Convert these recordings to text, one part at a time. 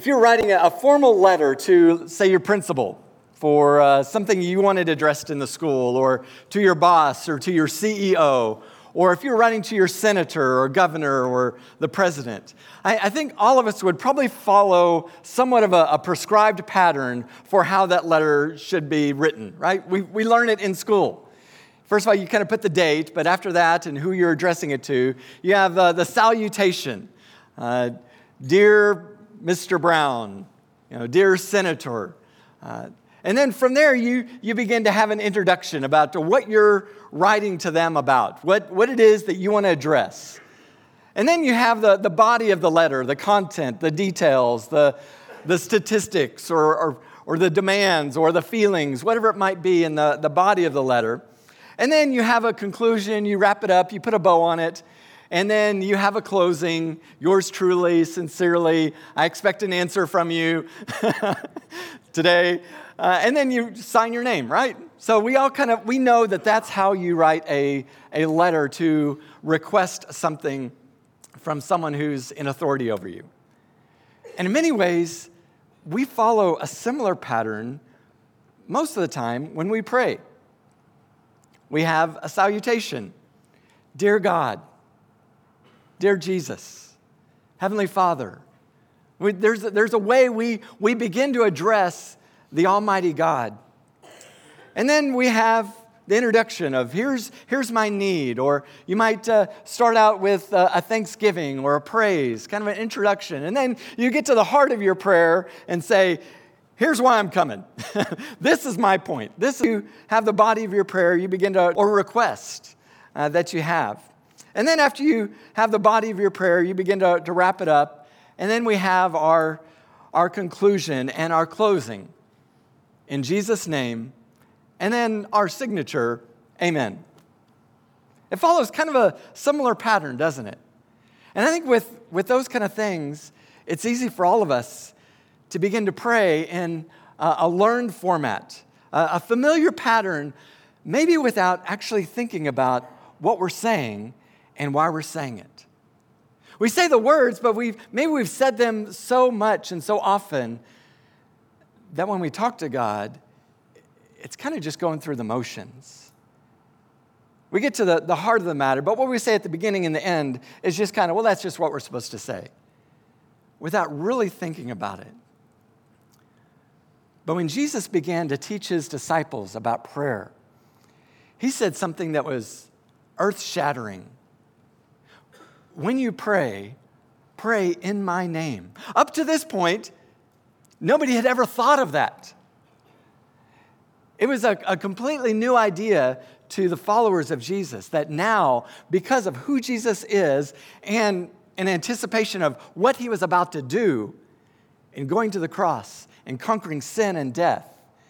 If you're writing a formal letter to, say, your principal for something you wanted addressed in the school, or to your boss, or to your CEO, or if you're writing to your senator or governor or the president, I think all of us would probably follow somewhat of a prescribed pattern for how that letter should be written, right? We learn it in school. First of all, you kind of put the date, but after that and who you're addressing it to, you have the salutation. Dear Mr. Brown, dear Senator. And then from there, you begin to have an introduction about what you're writing to them about, what it is that you want to address. And then you have the body of the letter, the content, the details, the statistics or the demands or the feelings, whatever it might be in the body of the letter. And then you have a conclusion, you wrap it up, you put a bow on it, and then you have a closing. Yours truly, sincerely, I expect an answer from you today. And then you sign your name, right? So we know that that's how you write a letter to request something from someone who's in authority over you. And in many ways, we follow a similar pattern most of the time when we pray. We have a salutation. Dear God, dear Jesus, Heavenly Father. There's a way we begin to address the Almighty God. And then we have the introduction of here's my need, or you might start out with a thanksgiving or a praise, kind of an introduction. And then you get to the heart of your prayer and say, here's why I'm coming. This is my point. You have the body of your prayer, you begin to, or request that you have. And then after you have the body of your prayer, you begin to wrap it up. And then we have our conclusion and our closing. In Jesus' name. And then our signature, amen. It follows kind of a similar pattern, doesn't it? And I think with those kind of things, it's easy for all of us to begin to pray in a learned format, a familiar pattern, maybe without actually thinking about what we're saying and why we're saying it. We say the words, but we've said them so much and so often that when we talk to God, it's kind of just going through the motions. We get to the heart of the matter, but what we say at the beginning and the end is just kind of, well, that's just what we're supposed to say, without really thinking about it. But when Jesus began to teach his disciples about prayer, he said something that was earth-shattering. When you pray, pray in my name. Up to this point, nobody had ever thought of that. It was a completely new idea to the followers of Jesus, that now, because of who Jesus is and in anticipation of what he was about to do in going to the cross and conquering sin and death,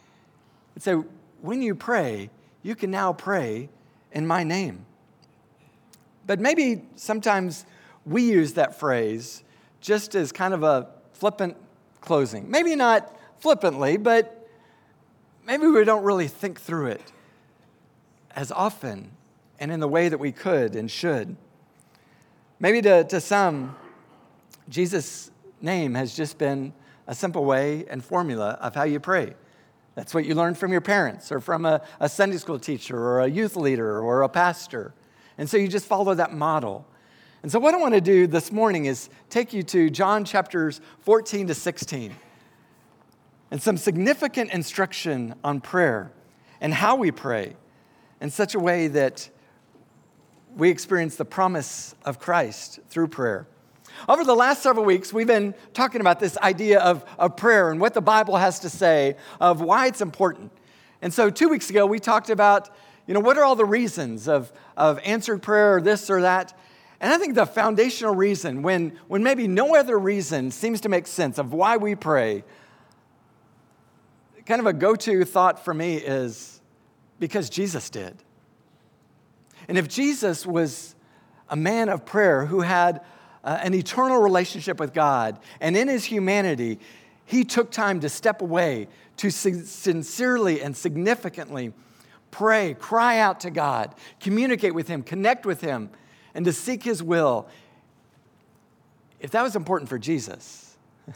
so when you pray, you can now pray in my name. But maybe sometimes we use that phrase just as kind of a flippant closing. Maybe not flippantly, but maybe we don't really think through it as often and in the way that we could and should. Maybe to some, Jesus' name has just been a simple way and formula of how you pray. That's what you learned from your parents or from a Sunday school teacher or a youth leader or a pastor. And so you just follow that model. And so what I want to do this morning is take you to John chapters 14 to 16 and some significant instruction on prayer and how we pray in such a way that we experience the promise of Christ through prayer. Over the last several weeks, we've been talking about this idea of prayer and what the Bible has to say of why it's important. And so 2 weeks ago, we talked about, what are all the reasons of answered prayer or this or that? And I think the foundational reason, when maybe no other reason seems to make sense of why we pray, kind of a go-to thought for me is because Jesus did. And if Jesus was a man of prayer who had an eternal relationship with God, and in his humanity, he took time to step away to sincerely and significantly pray, cry out to God, communicate with him, connect with him, and to seek his will. If that was important for Jesus,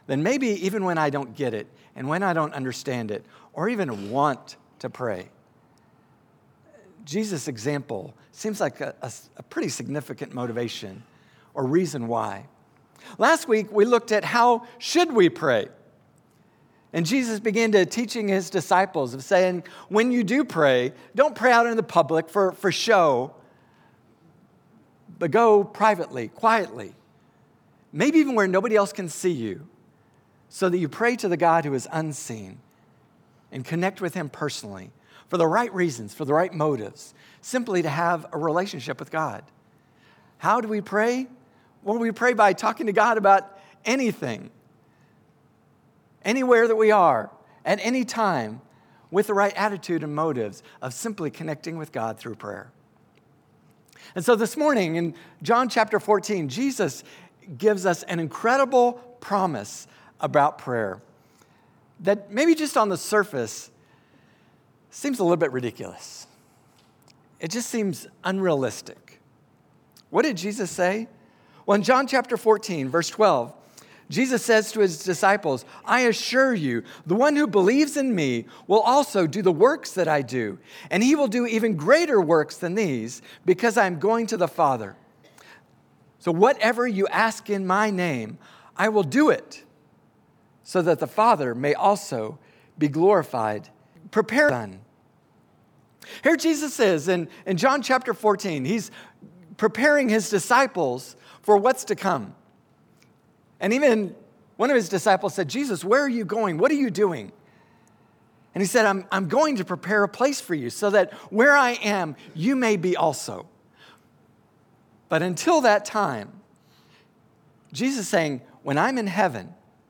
then maybe even when I don't get it and when I don't understand it or even want to pray, Jesus' example seems like a pretty significant motivation or reason why. Last week, we looked at how should we pray. And Jesus began to teaching his disciples of saying, when you do pray, don't pray out in the public for show, but go privately, quietly, maybe even where nobody else can see you, so that you pray to the God who is unseen and connect with him personally for the right reasons, for the right motives, simply to have a relationship with God. How do we pray? Well, we pray by talking to God about anything, anywhere that we are, at any time, with the right attitude and motives of simply connecting with God through prayer. And so this morning in John chapter 14, Jesus gives us an incredible promise about prayer that maybe just on the surface seems a little bit ridiculous. It just seems unrealistic. What did Jesus say? Well, in John chapter 14, verse 12, Jesus says to his disciples, I assure you, the one who believes in me will also do the works that I do, and he will do even greater works than these, because I'm going to the Father. So whatever you ask in my name, I will do it, so that the Father may also be glorified. Prepare done. Here Jesus is in John chapter 14. He's preparing his disciples for what's to come. And even one of his disciples said, Jesus, where are you going? What are you doing? And he said, I'm going to prepare a place for you so that where I am, you may be also. But until that time, Jesus is saying, when I'm in heaven,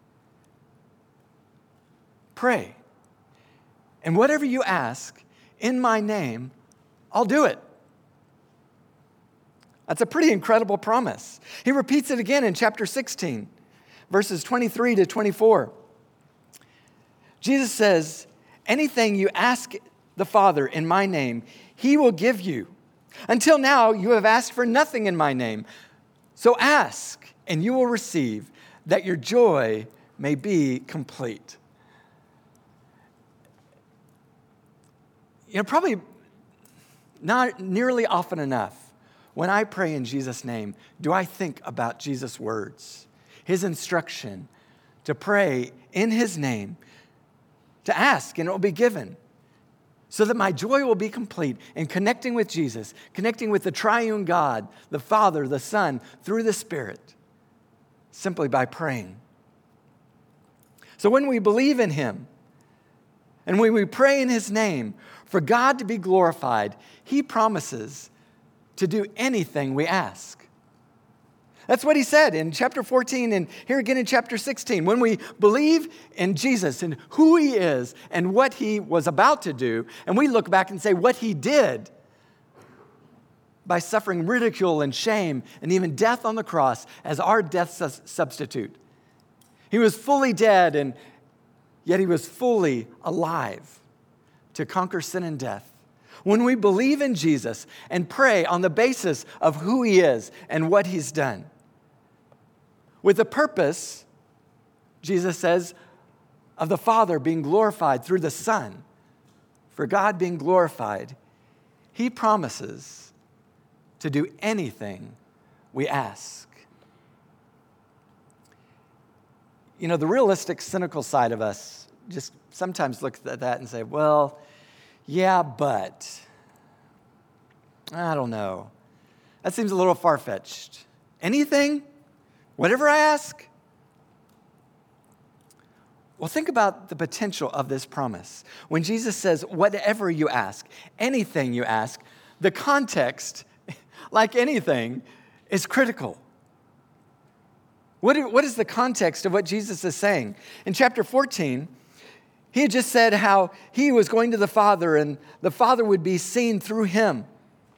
pray. And whatever you ask in my name, I'll do it. That's a pretty incredible promise. He repeats it again in chapter 16, verses 23 to 24. Jesus says, anything you ask the Father in my name, he will give you. Until now, you have asked for nothing in my name. So ask, and you will receive, that your joy may be complete. Probably not nearly often enough, when I pray in Jesus' name, do I think about Jesus' words, his instruction to pray in his name, to ask and it will be given, so that my joy will be complete in connecting with Jesus, connecting with the triune God, the Father, the Son, through the Spirit, simply by praying. So when we believe in him, and when we pray in his name, for God to be glorified, he promises to do anything we ask. That's what he said in chapter 14 and here again in chapter 16. When we believe in Jesus and who he is and what he was about to do, and we look back and say what he did by suffering ridicule and shame and even death on the cross as our death substitute. He was fully dead and yet he was fully alive to conquer sin and death. When we believe in Jesus and pray on the basis of who he is and what he's done, with the purpose, Jesus says, of the Father being glorified through the Son, for God being glorified, he promises to do anything we ask. The realistic, cynical side of us just sometimes looks at that and say, well, yeah, but I don't know. That seems a little far-fetched. Anything? Whatever I ask? Well, think about the potential of this promise. When Jesus says, whatever you ask, anything you ask, the context, like anything, is critical. What is the context of what Jesus is saying? In chapter 14, he had just said how he was going to the Father and the Father would be seen through him.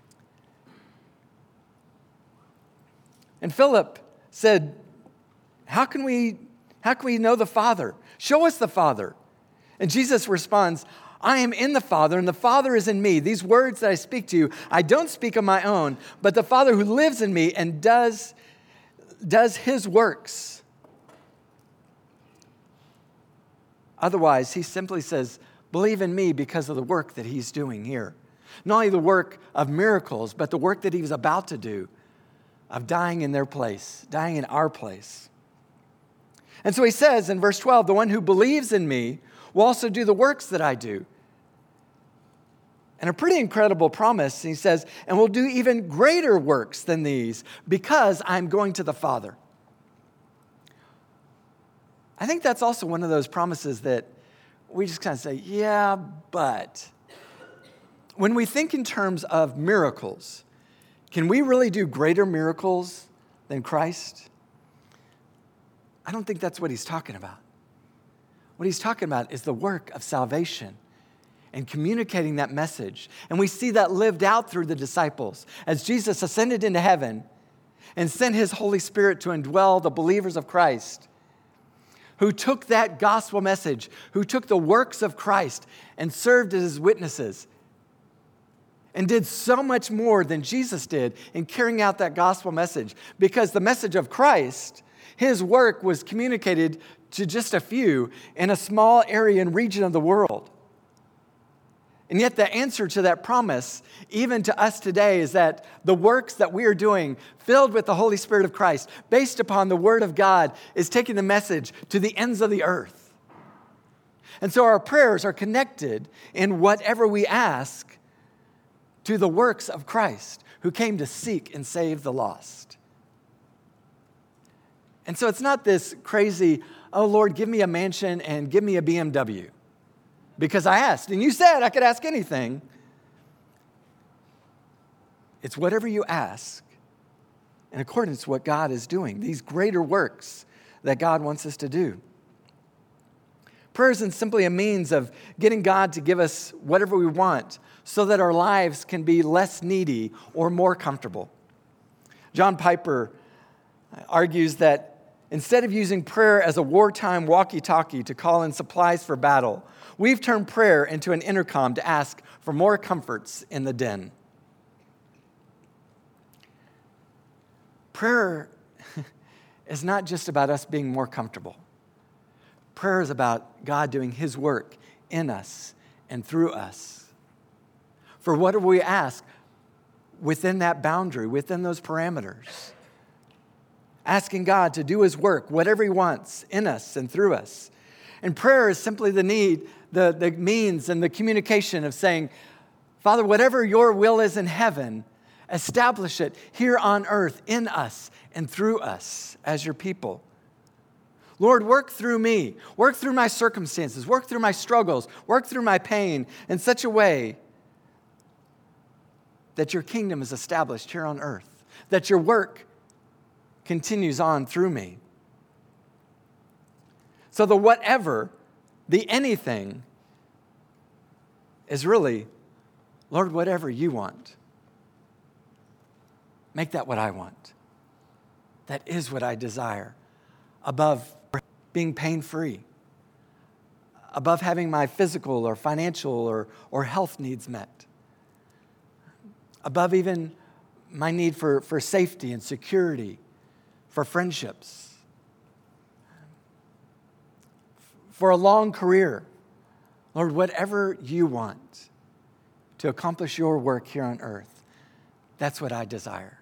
And Philip said, how can we know the Father? Show us the Father. And Jesus responds, I am in the Father and the Father is in me. These words that I speak to you, I don't speak of my own, but the Father who lives in me and does his works. Otherwise, he simply says, believe in me because of the work that he's doing here. Not only the work of miracles, but the work that he was about to do of dying in their place, dying in our place. And so he says in verse 12, the one who believes in me will also do the works that I do. And a pretty incredible promise. He says, and will do even greater works than these because I'm going to the Father. I think that's also one of those promises that we just kind of say, yeah, but when we think in terms of miracles, can we really do greater miracles than Christ? I don't think that's what he's talking about. What he's talking about is the work of salvation and communicating that message. And we see that lived out through the disciples as Jesus ascended into heaven and sent his Holy Spirit to indwell the believers of Christ, who took that gospel message, who took the works of Christ and served as his witnesses and did so much more than Jesus did in carrying out that gospel message. Because the message of Christ, his work was communicated to just a few in a small area and region of the world. And yet the answer to that promise, even to us today, is that the works that we are doing, filled with the Holy Spirit of Christ, based upon the Word of God, is taking the message to the ends of the earth. And so our prayers are connected in whatever we ask to the works of Christ, who came to seek and save the lost. And so it's not this crazy, oh Lord, give me a mansion and give me a BMW. Because I asked, and you said I could ask anything. It's whatever you ask in accordance to what God is doing, these greater works that God wants us to do. Prayer isn't simply a means of getting God to give us whatever we want so that our lives can be less needy or more comfortable. John Piper argues that instead of using prayer as a wartime walkie-talkie to call in supplies for battle, we've turned prayer into an intercom to ask for more comforts in the den. Prayer is not just about us being more comfortable. Prayer is about God doing his work in us and through us. For whatever we ask within that boundary, within those parameters, asking God to do his work, whatever he wants in us and through us. And prayer is simply the means and the communication of saying, Father, whatever your will is in heaven, establish it here on earth in us and through us as your people. Lord, work through me, work through my circumstances, work through my struggles, work through my pain in such a way that your kingdom is established here on earth, that your work continues on through me. So the whatever, the anything, is really, Lord, whatever you want. Make that what I want. That is what I desire. Above being pain-free. Above having my physical or financial or health needs met. Above even my need for safety and security, for friendships, for a long career. Lord, whatever you want to accomplish your work here on earth, that's what I desire.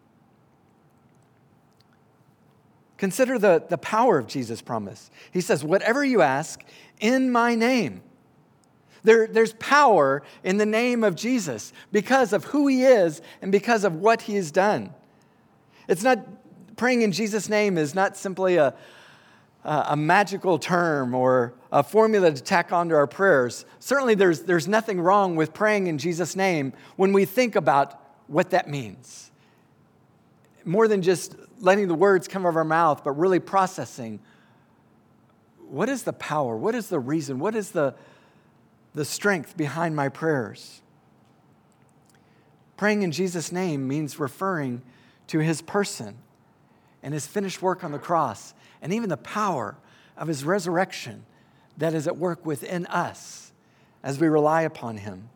Consider the power of Jesus' promise. He says, whatever you ask in my name. There's power in the name of Jesus because of who he is and because of what he has done. It's not, praying in Jesus' name is not simply a magical term or a formula to tack onto our prayers. Certainly there's nothing wrong with praying in Jesus' name when we think about what that means. More than just letting the words come out of our mouth, but really processing what is the power, what is the reason, what is the strength behind my prayers. Praying in Jesus' name means referring to his person and his finished work on the cross, and even the power of his resurrection that is at work within us as we rely upon him.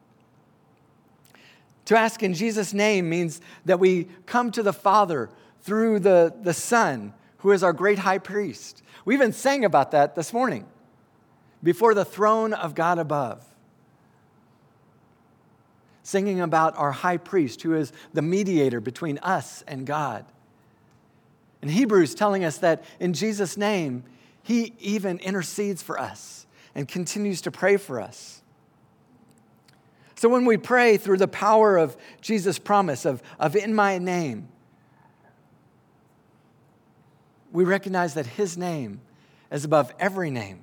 To ask in Jesus' name means that we come to the Father through the Son, who is our great high priest. We even sang about that this morning. before the throne of God above, singing about our high priest who is the mediator between us and God. In Hebrews telling us that in Jesus' name, he even intercedes for us and continues to pray for us. So when we pray through the power of Jesus' promise of in my name, we recognize that his name is above every name.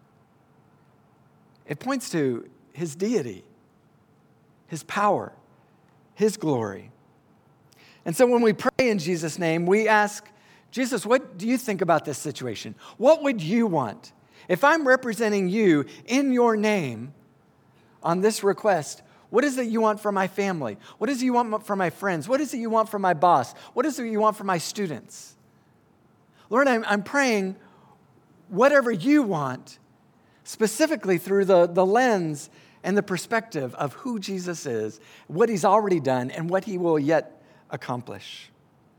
It points to his deity, his power, his glory. And so when we pray in Jesus' name, we ask, Jesus, what do you think about this situation? What would you want? If I'm representing you in your name on this request, what is it you want from my family? What is it you want from my friends? What is it you want from my boss? What is it you want from my students? Lord, I'm praying whatever you want, specifically through the lens and the perspective of who Jesus is, what he's already done, and what he will yet accomplish.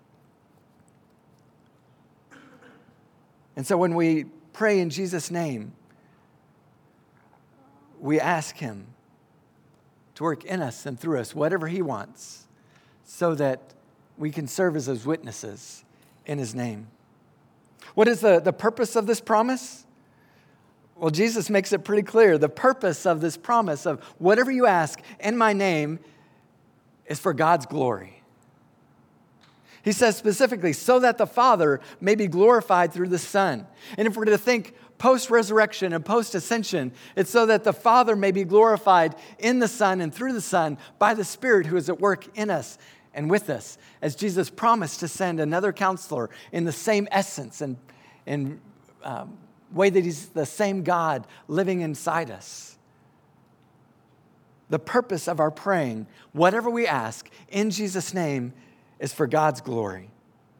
And so when we pray in Jesus' name, we ask him to work in us and through us, whatever he wants, so that we can serve as his witnesses in his name. What is the purpose of this promise? Well, Jesus makes it pretty clear. The purpose of this promise of whatever you ask in my name is for God's glory. He says specifically, so that the Father may be glorified through the Son. And if we're to think post-resurrection and post-ascension, it's so that the Father may be glorified in the Son and through the Son by the Spirit who is at work in us and with us, as Jesus promised to send another counselor in the same essence and way that he's the same God living inside us. The purpose of our praying, whatever we ask in Jesus' name, is for God's glory.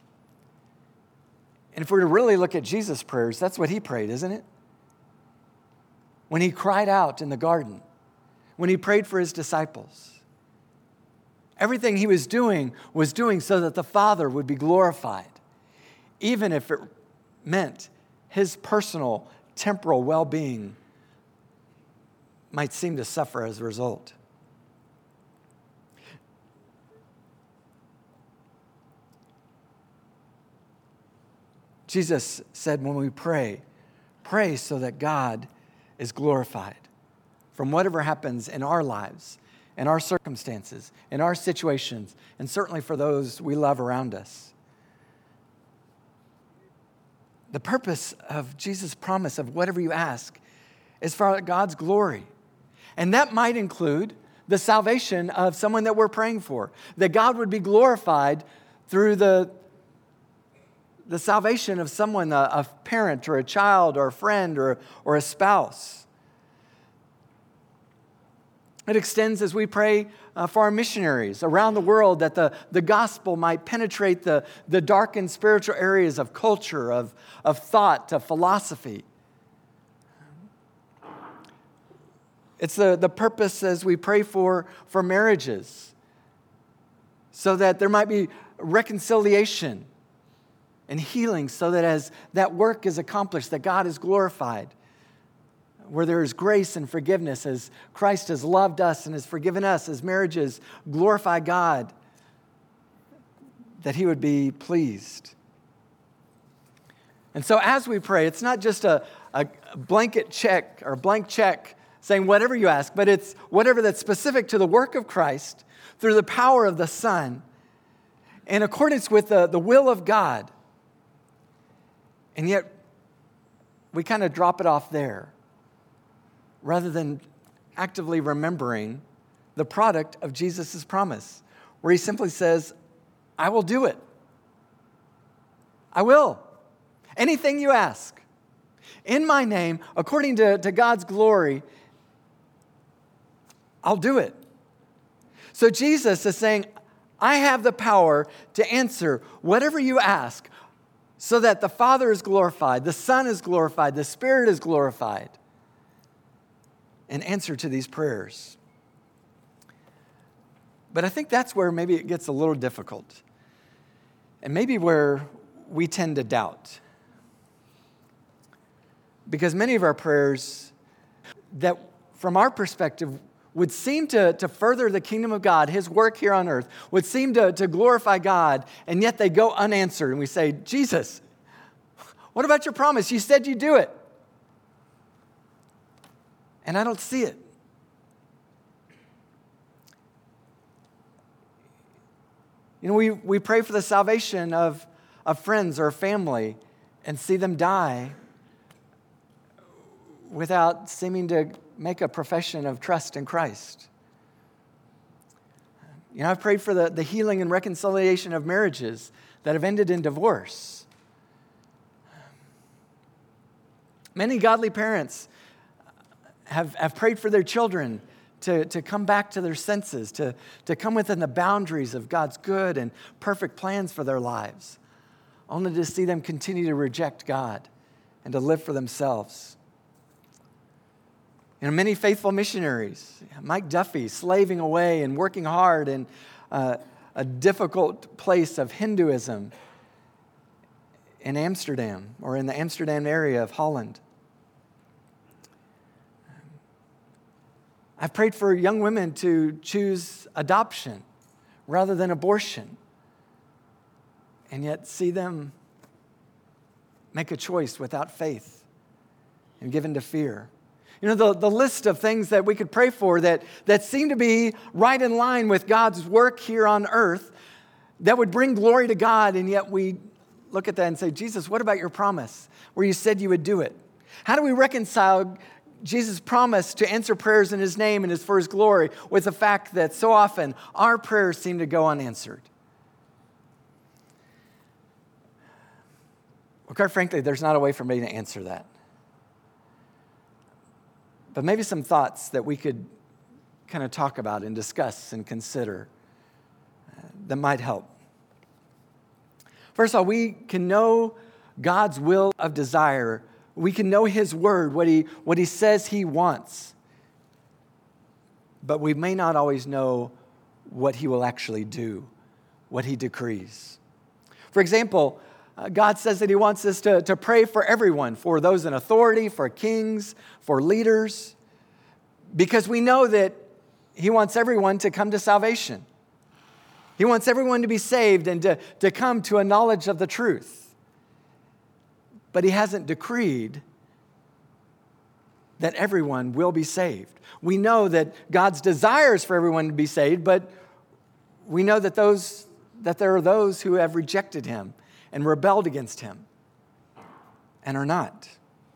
And if we're to really look at Jesus' prayers, that's what he prayed, isn't it? When he cried out in the garden, when he prayed for his disciples, everything he was doing so that the Father would be glorified, even if it meant his personal, temporal well-being might seem to suffer as a result. Jesus said when we pray so that God is glorified from whatever happens in our lives, in our circumstances, in our situations, and certainly for those we love around us. The purpose of Jesus' promise of whatever you ask is for God's glory. And that might include the salvation of someone that we're praying for, that God would be glorified through the salvation of someone, a parent or a child or a friend or a spouse. It extends as we pray for our missionaries around the world, that the gospel might penetrate the darkened spiritual areas of culture, of thought, of philosophy. It's the purpose as we pray for marriages, so that there might be reconciliation and healing, so that as that work is accomplished, that God is glorified. Where there is grace and forgiveness, as Christ has loved us and has forgiven us, as marriages glorify God, that he would be pleased. And so as we pray, it's not just a blanket check or blank check saying whatever you ask, but it's whatever that's specific to the work of Christ through the power of the Son, in accordance with the will of God. And yet, we kind of drop it off there, rather than actively remembering the product of Jesus' promise, where he simply says, I will do it. I will. Anything you ask, in my name, according to God's glory, I'll do it. So Jesus is saying, I have the power to answer whatever you ask, so that the Father is glorified, the Son is glorified, the Spirit is glorified, in answer to these prayers. But I think that's where maybe it gets a little difficult, and maybe where we tend to doubt. Because many of our prayers that from our perspective would seem to further the kingdom of God, his work here on earth, would seem to glorify God, and yet they go unanswered. And we say, Jesus, what about your promise? You said you'd do it. And I don't see it. You know, we pray for the salvation of friends or family and see them die without seeming to make a profession of trust in Christ. You know, I've prayed for the healing and reconciliation of marriages that have ended in divorce. Many godly parents have prayed for their children to come back to their senses, to come within the boundaries of God's good and perfect plans for their lives, only to see them continue to reject God and to live for themselves. You know, many faithful missionaries, Mike Duffy, slaving away and working hard in a difficult place of Hinduism in Amsterdam or in the Amsterdam area of Holland. I've prayed for young women to choose adoption rather than abortion, and yet see them make a choice without faith and give in to fear. You know, the list of things that we could pray for that seem to be right in line with God's work here on earth that would bring glory to God, and yet we look at that and say, Jesus, what about your promise where you said you would do it? How do we reconcile Jesus' promise to answer prayers in his name and is for his glory with the fact that so often our prayers seem to go unanswered? Well, quite frankly, there's not a way for me to answer that. But maybe some thoughts that we could kind of talk about and discuss and consider that might help. First of all, we can know God's will of desire. We can know his word, what he says he wants. But we may not always know what he will actually do, what he decrees. For example, God says that he wants us to pray for everyone, for those in authority, for kings, for leaders, because we know that he wants everyone to come to salvation. He wants everyone to be saved and to come to a knowledge of the truth. But he hasn't decreed that everyone will be saved. We know that God's desires for everyone to be saved, but we know that there are those who have rejected him and rebelled against him and are not.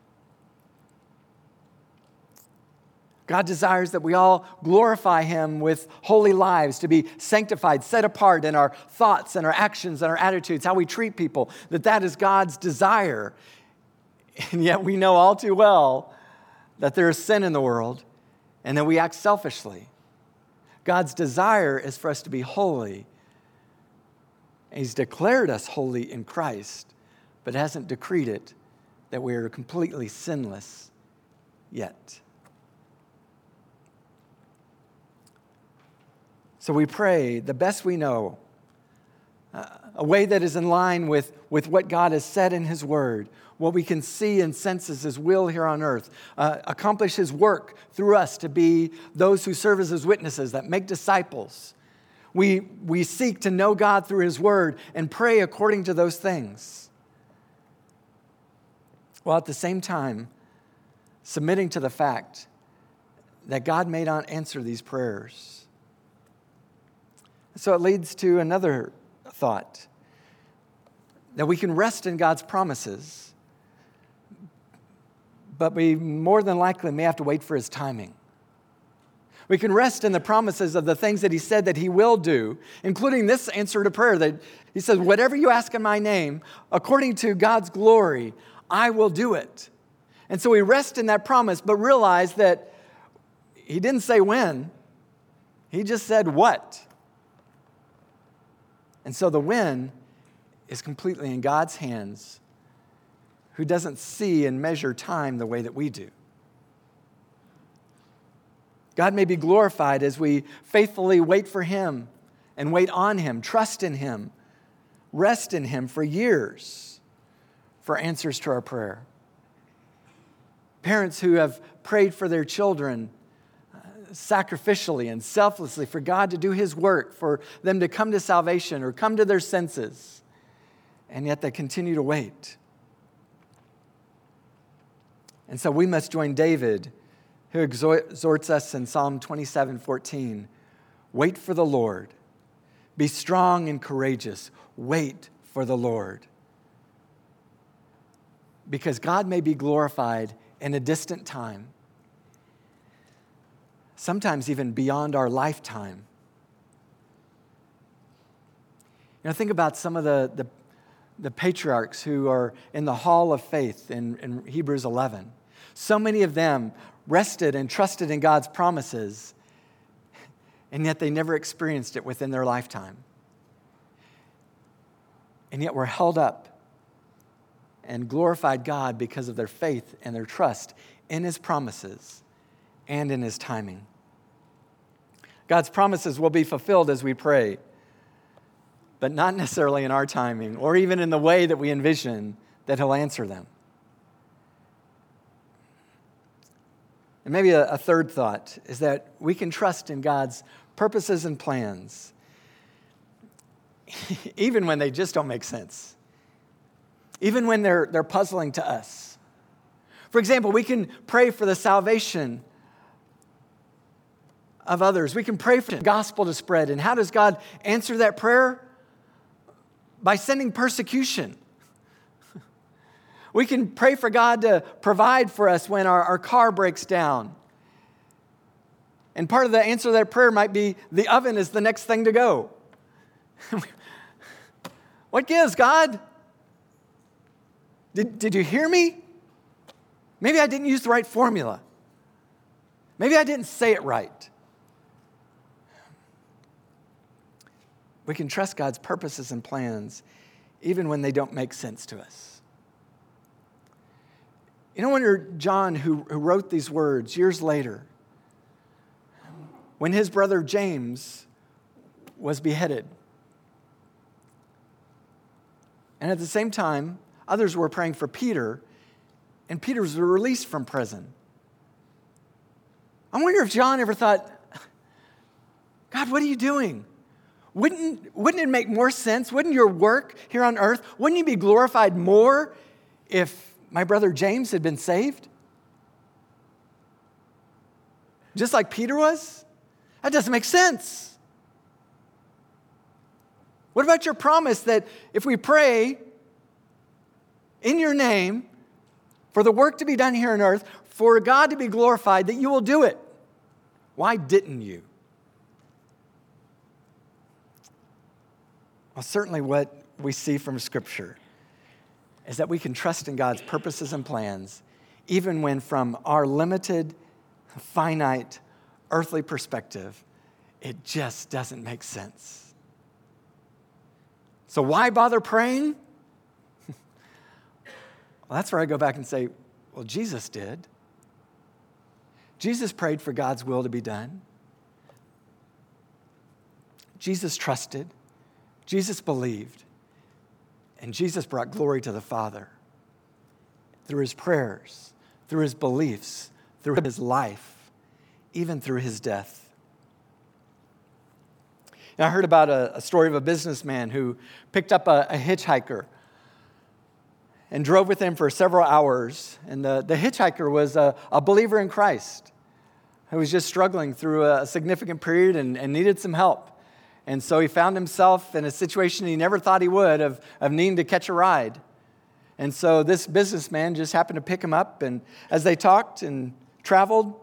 God desires that we all glorify him with holy lives, to be sanctified, set apart in our thoughts and our actions and our attitudes, how we treat people, that is God's desire. And yet we know all too well that there is sin in the world and that we act selfishly. God's desire is for us to be holy. And he's declared us holy in Christ, but hasn't decreed it that we are completely sinless yet. So we pray the best we know, a way that is in line with what God has said in his word, what we can see and sense as his will here on earth, accomplish his work through us to be those who serve as his witnesses, that make disciples. We seek to know God through his word and pray according to those things, while at the same time submitting to the fact that God may not answer these prayers. So it leads to another thought, that we can rest in God's promises, but we more than likely may have to wait for his timing. We can rest in the promises of the things that he said that he will do, including this answer to prayer that he says, whatever you ask in my name, according to God's glory, I will do it. And so we rest in that promise, but realize that he didn't say when, he just said what. And so the when is completely in God's hands, who doesn't see and measure time the way that we do. God may be glorified as we faithfully wait for him and wait on him, trust in him, rest in him for years for answers to our prayer. Parents who have prayed for their children sacrificially and selflessly for God to do His work, for them to come to salvation or come to their senses, and yet they continue to wait. And so we must join David, who exhorts us in Psalm 27:14, wait for the Lord. Be strong and courageous. Wait for the Lord. Because God may be glorified in a distant time, sometimes even beyond our lifetime. Think about some of the patriarchs who are in the hall of faith in Hebrews 11. So many of them rested and trusted in God's promises, and yet they never experienced it within their lifetime. And yet were held up and glorified God because of their faith and their trust in His promises and in His timing. God's promises will be fulfilled as we pray, but not necessarily in our timing or even in the way that we envision that He'll answer them. And maybe a third thought is that we can trust in God's purposes and plans, even when they just don't make sense, even when they're puzzling to us. For example, we can pray for the salvation of others. We can pray for the gospel to spread. And how does God answer that prayer? By sending persecution. We can pray for God to provide for us when our car breaks down. And part of the answer to that prayer might be the oven is the next thing to go. What gives, God? Did you hear me? Maybe I didn't use the right formula. Maybe I didn't say it right. We can trust God's purposes and plans even when they don't make sense to us. You know, when John, who wrote these words years later, when his brother James was beheaded, and at the same time, others were praying for Peter, and Peter was released from prison. I wonder if John ever thought, God, what are you doing? Wouldn't it make more sense? Wouldn't your work here on earth, wouldn't you be glorified more if my brother James had been saved? Just like Peter was? That doesn't make sense. What about your promise that if we pray in your name for the work to be done here on earth, for God to be glorified, that you will do it? Why didn't you? Well, certainly what we see from Scripture is that we can trust in God's purposes and plans, even when from our limited, finite, earthly perspective, it just doesn't make sense. So why bother praying? Well, that's where I go back and say, well, Jesus did. Jesus prayed for God's will to be done. Jesus trusted. Jesus believed. And Jesus brought glory to the Father through His prayers, through His beliefs, through His life, even through His death. And I heard about a story of a businessman who picked up a hitchhiker and drove with him for several hours. And the hitchhiker was a believer in Christ who was just struggling through a significant period and needed some help. And so he found himself in a situation he never thought he would of needing to catch a ride. And so this businessman just happened to pick him up. And as they talked and traveled,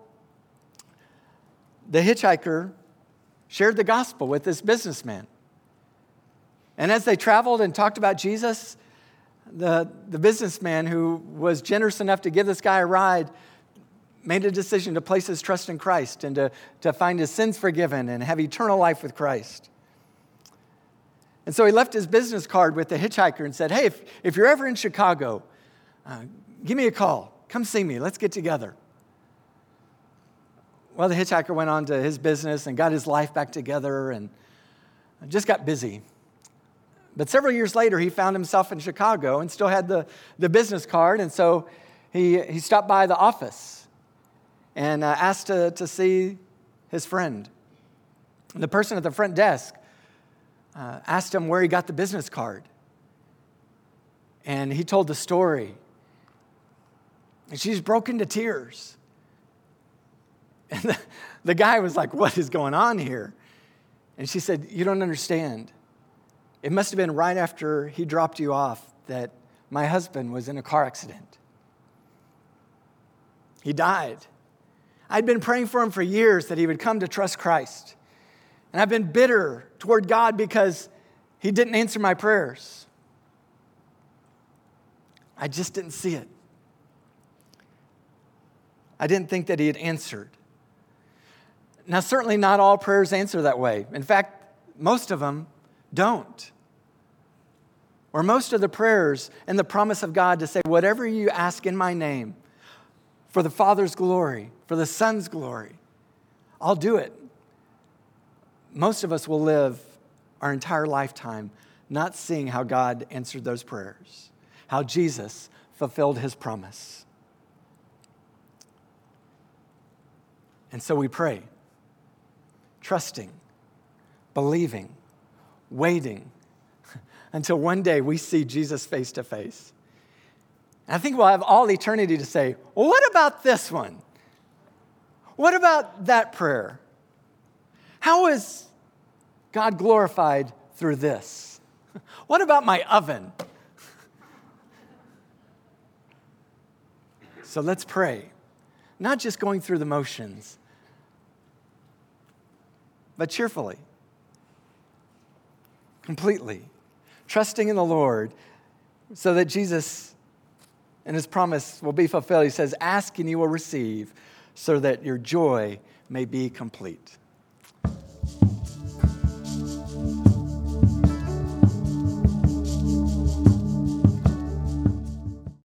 the hitchhiker shared the gospel with this businessman. And as they traveled and talked about Jesus, the businessman who was generous enough to give this guy a ride made a decision to place his trust in Christ and to find his sins forgiven and have eternal life with Christ. And so he left his business card with the hitchhiker and said, hey, if you're ever in Chicago, give me a call. Come see me. Let's get together. Well, the hitchhiker went on to his business and got his life back together and just got busy. But several years later, he found himself in Chicago and still had the business card. And so he stopped by the office and asked to see his friend. The person at the front desk asked him where he got the business card. And he told the story. And she's broke into tears. And the guy was like, what is going on here? And she said, you don't understand. It must have been right after he dropped you off that my husband was in a car accident. He died. I'd been praying for him for years that he would come to trust Christ. And I've been bitter toward God because he didn't answer my prayers. I just didn't see it. I didn't think that he had answered. Now, certainly not all prayers answer that way. In fact, most of them don't. Or most of the prayers and the promise of God to say, whatever you ask in my name, for the Father's glory, for the Son's glory, I'll do it. Most of us will live our entire lifetime not seeing how God answered those prayers, how Jesus fulfilled his promise. And so we pray, trusting, believing, waiting until one day we see Jesus face to face. And I think we'll have all eternity to say, well, what about this one? What about that prayer? How is God glorified through this? What about my oven? So let's pray, not just going through the motions, but cheerfully, completely, trusting in the Lord so that Jesus and his promise will be fulfilled. He says, ask and you will receive so that your joy may be complete.